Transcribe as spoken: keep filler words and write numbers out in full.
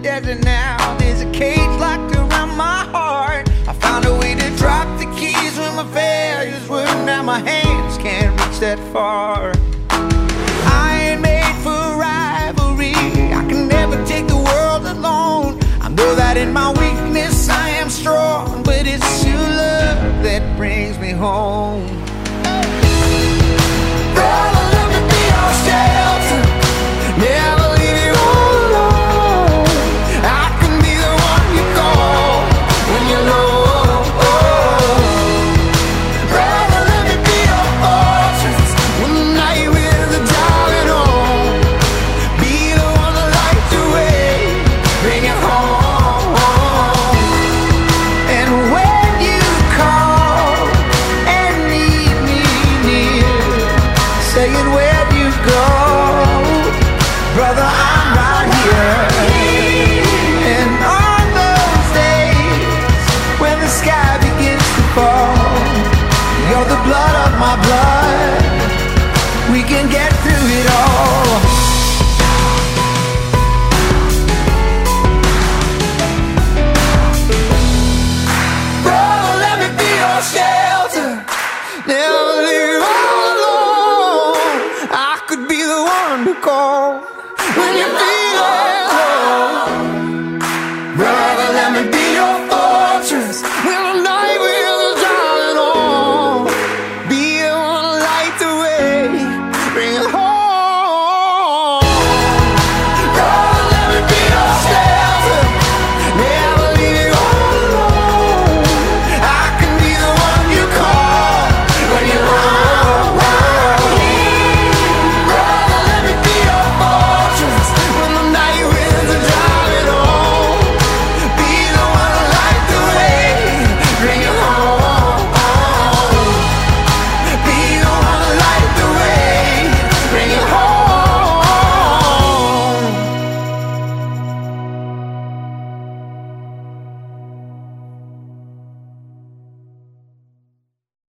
desert now. There's a cage locked around my heart. I found a way to drop the keys when my failures were. Now my hands can't reach that far. I ain't made for rivalry. I can never take the world alone. I know that in my weakness I am strong, but it's your love that brings me home. Brother, let me be your shelter. Never leave you all alone. I can be the one you call when you're low. Brother, let me be your fortress when the night winds are driving on. Be the one to light the way, bring it home. And when you call and need me near, saying where'd you go, brother, I'm right here. And on those days when the sky begins to fall, you're the blood of my blood. We can get through it all. Brother, let me be your shelter. Never leave all alone. I could be the one to call when you feel